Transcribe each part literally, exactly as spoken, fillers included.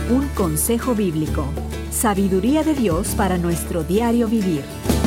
Un consejo bíblico. Sabiduría de Dios para nuestro diario vivir.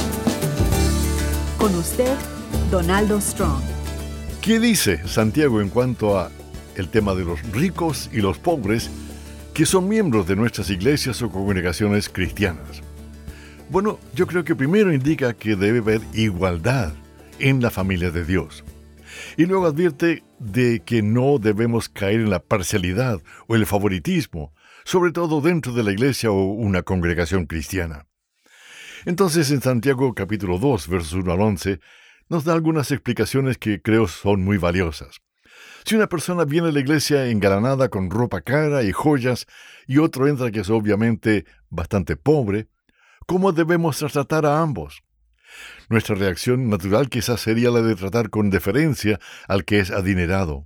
Con usted, Donaldo Strong. ¿Qué dice Santiago en cuanto a el tema de los ricos y los pobres que son miembros de nuestras iglesias o congregaciones cristianas? Bueno, yo creo que primero indica que debe haber igualdad en la familia de Dios. Y luego advierte de que no debemos caer en la parcialidad o el favoritismo, sobre todo dentro de la iglesia o una congregación cristiana. Entonces, en Santiago capítulo dos, versos uno al once, nos da algunas explicaciones que creo son muy valiosas. Si una persona viene a la iglesia engalanada con ropa cara y joyas, y otro entra que es obviamente bastante pobre, ¿cómo debemos tratar a ambos? Nuestra reacción natural quizás sería la de tratar con deferencia al que es adinerado.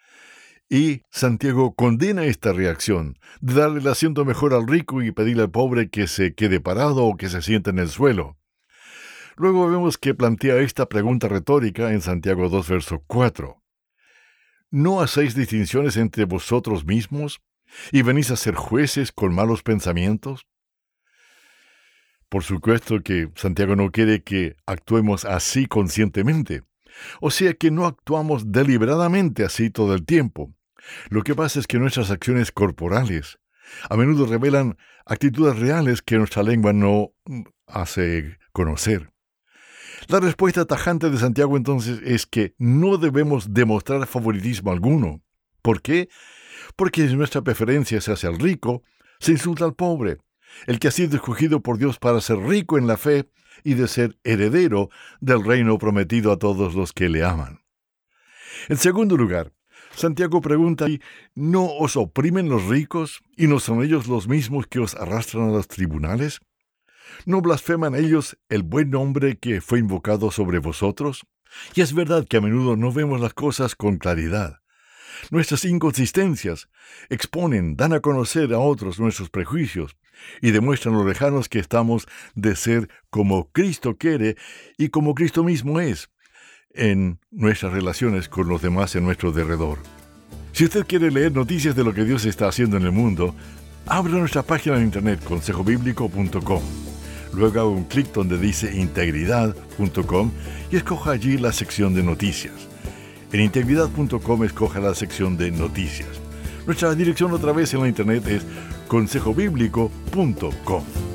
Y Santiago condena esta reacción, de darle el asiento mejor al rico y pedirle al pobre que se quede parado o que se siente en el suelo. Luego vemos que plantea esta pregunta retórica en Santiago dos, verso cuatro. ¿No hacéis distinciones entre vosotros mismos y venís a ser jueces con malos pensamientos? Por supuesto que Santiago no quiere que actuemos así conscientemente, o sea que no actuamos deliberadamente así todo el tiempo. Lo que pasa es que nuestras acciones corporales a menudo revelan actitudes reales que nuestra lengua no hace conocer. La respuesta tajante de Santiago entonces es que no debemos demostrar favoritismo alguno. ¿Por qué? Porque si nuestra preferencia se hace al rico, se insulta al pobre, el que ha sido escogido por Dios para ser rico en la fe y de ser heredero del reino prometido a todos los que le aman. En segundo lugar, Santiago pregunta, ¿no os oprimen los ricos y no son ellos los mismos que os arrastran a los tribunales? ¿No blasfeman ellos el buen nombre que fue invocado sobre vosotros? Y es verdad que a menudo no vemos las cosas con claridad. Nuestras inconsistencias exponen, dan a conocer a otros nuestros prejuicios y demuestran lo lejanos que estamos de ser como Cristo quiere y como Cristo mismo es en nuestras relaciones con los demás en nuestro derredor. Si usted quiere leer noticias de lo que Dios está haciendo en el mundo, abra nuestra página de internet consejo bíblico punto com. Luego haga un clic donde dice integridad punto com y escoja allí la sección de noticias. En integridad punto com escoja la sección de noticias. Nuestra dirección otra vez en la internet es consejo bíblico punto com.